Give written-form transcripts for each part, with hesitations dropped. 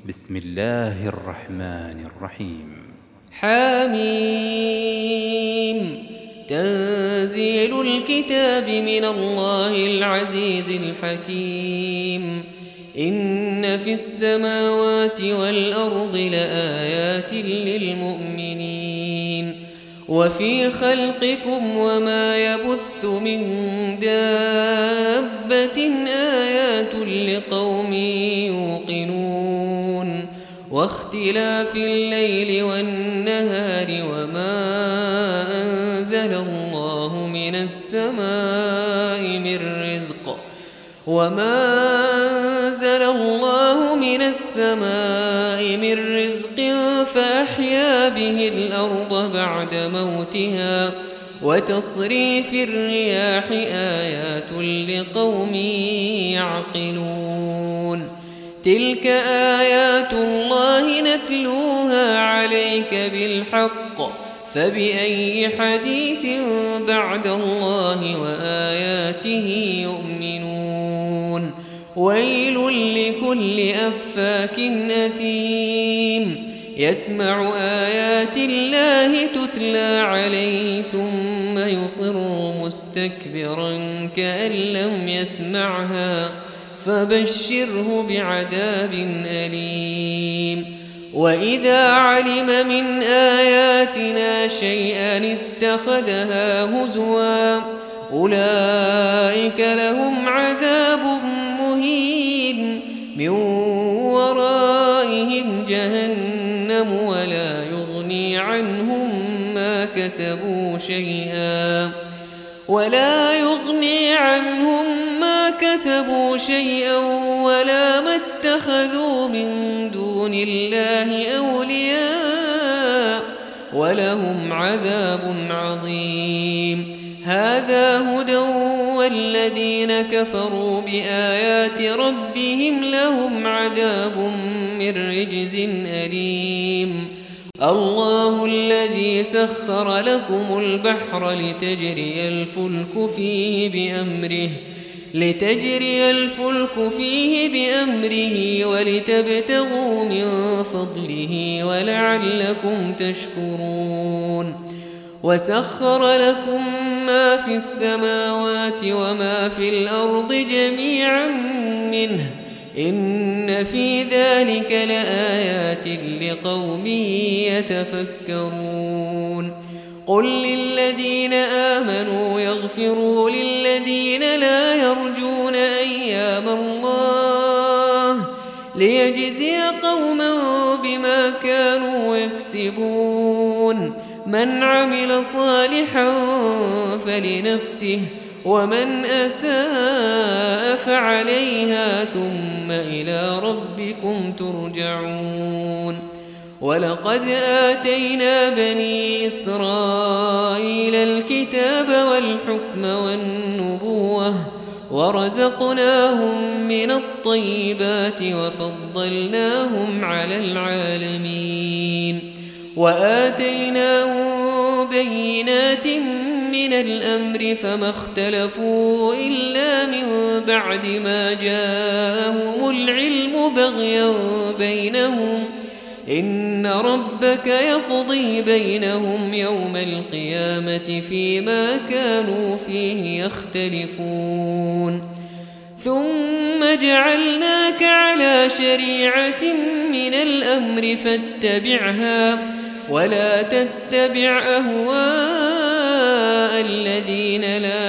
بسم الله الرحمن الرحيم. حميم. تنزيل الكتاب من الله العزيز الحكيم. إن في السماوات والأرض لآيات للمؤمنين وفي خلقكم وما يبث من دابة آيات لقوم يوقنون واختلاف الليل والنهار أنزل الله من السماء من رزق فأحيا به الأرض بعد موتها وتصريف الرياح آيات لقوم يعقلون. تلك آيات الله نتلوها عليك بالحق فبأي حديث بعد الله وآياته يؤمنون. ويل لكل أفاك أثيم يسمع آيات الله تتلى عليه ثم يصر مستكبرا كأن لم يسمعها فبشره بعذاب أليم. وإذا علم من آياتنا شيئا اتخذها هزوا أولئك لهم عذاب مهين من ورائهم جهنم ولا يغني عنهم ما كسبوا شيئا ولا ما اتخذوا من دون الله أولياء ولهم عذاب عظيم. هذا هدى والذين كفروا بآيات ربهم لهم عذاب من رجز أليم. الله الذي سخر لكم البحر لتجري الفلك فيه بأمره ولتبتغوا من فضله ولعلكم تشكرون. وسخر لكم ما في السماوات وما في الأرض جميعا منه إن في ذلك لآيات لقوم يتفكرون. قل للذين آمنوا يغفروا للذين لا يرجون أيام الله ليجزي قوما بما كانوا يكسبون. من عمل صالحا فلنفسه ومن أساء فعليها ثم إلى ربكم ترجعون. ولقد آتينا بني إسرائيل الكتاب والحكم والنبوة ورزقناهم من الطيبات وفضلناهم على العالمين وآتيناهم بينات من الأمر فما اختلفوا إلا من بعد ما جاءهم العلم بغيا بينهم إن ربك يقضي بينهم يوم القيامة فيما كانوا فيه يختلفون. ثم جعلناك على شريعة من الأمر فاتبعها ولا تتبع أهواء الذين لا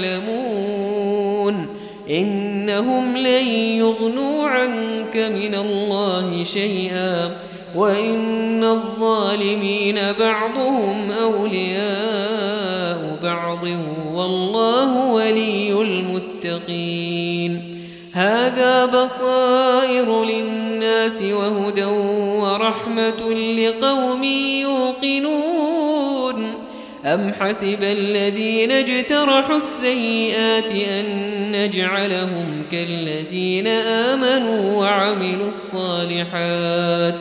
يعلمون إنهم لن يغنوا عنك من الله شيئا وإن الظالمين بعضهم أولياء بعض والله ولي المتقين. هذا بصائر للناس وهدى ورحمة لقوم يوقنون. أم حسب الذين اجترحوا السيئات أن نجعلهم كالذين آمنوا وعملوا الصالحات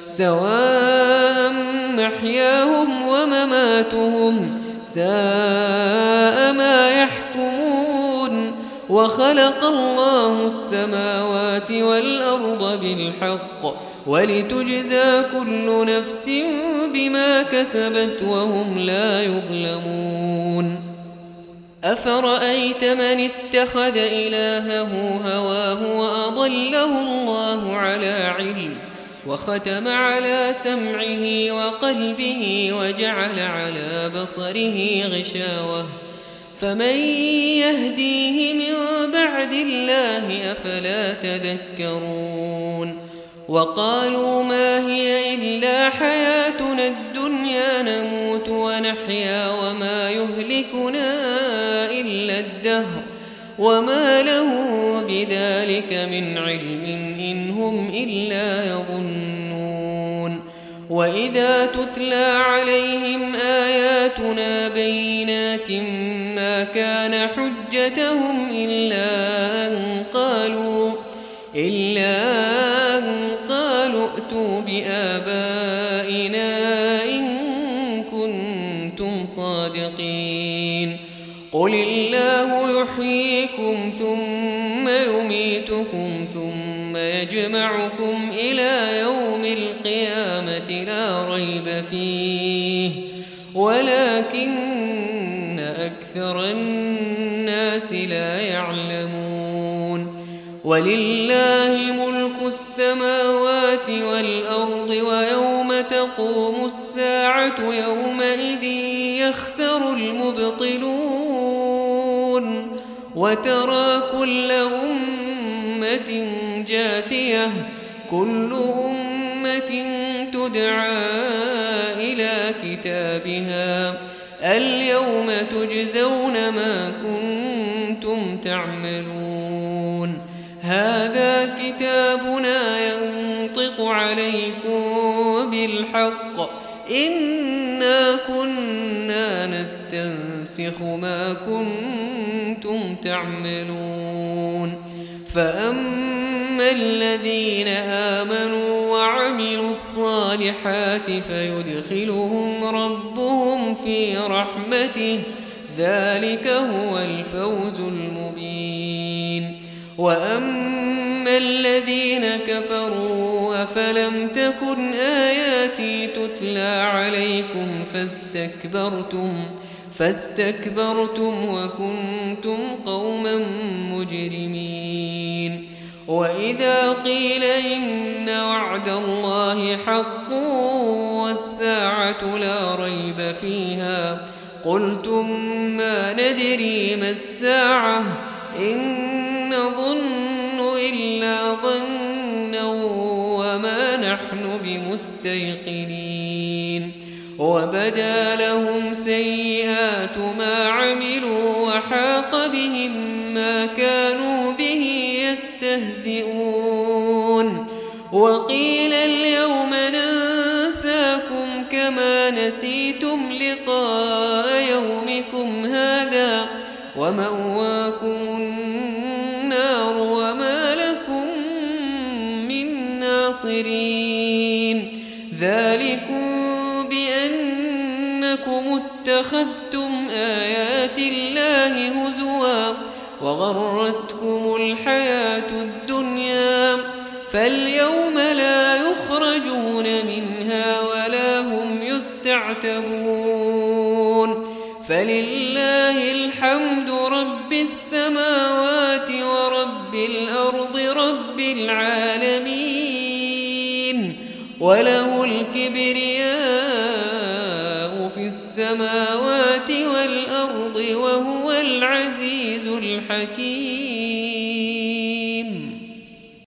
سواء محياهم ومماتهم ساء ما يحكمون. وخلق الله السماوات والأرض بالحق ولتجزى كل نفس بما كسبت وهم لا يظلمون أفرأيت من اتخذ إلهه هواه وأضله الله على علم وختم على سمعه وقلبه وجعل على بصره غشاوة فمن يهديه من بعد الله أفلا تذكرون وقالوا ما هي إلا حياتنا الدنيا نموت ونحيا وما يهلكنا إلا الدهر وما له بذلك من علم إن هم إلا يظنون وإذا تتلى عليهم آياتنا بينات ما كان حجتهم إلا أن قالوا ائتوا بآبائنا إن كنتم صادقين قل الله يحييكم ثم يميتكم ثم يجمعكم إلى يوم القيامة لا ريب فيه ولكن أكثر الناس لا يعلمون ولله ملك السماوات والأرض ويوم تقوم الساعة يومئذ يخسر المبطلون وترى كل أمة جاثية كل أمة تدعى إلى كتابها اليوم تجزون ما كنتم تعملون هذا كتابنا ينطق عليكم بالحق إنا كنا نستنسخ ما كنتم تعملون فأما الذين آمنوا وعملوا الصالحات فيدخلهم ربهم في رحمته ذلك هو الفوز المبين وأما الذين كفروا أفلم تكن آياتي تتلى عليكم فاستكبرتم وكنتم قوما مجرمين وإذا قيل إن وعد الله حق والساعة لا ريب فيها قلتم ما ندري ما الساعة إن نظن إلا ظنا وما نحن بمستيقنين وبدا لهم سيئات ما عملوا وحاق بهم ما كانوا به يستهزئون وقيل اليوم ننساكم كما نسيتم لقاء يومكم هذا ومأواكم النار وما لكم من ناصرين ذلكم بأنكم اتخذتم آيات الله هزوا وغرتكم الحياة الدنيا فاليوم لا يخرجون منها ولا هم يستعتبون فلله الحمد رب السماوات ورب الأرض رب العالمين وله الكبرياء في السماوات والأرض وهو العزيز الحكيم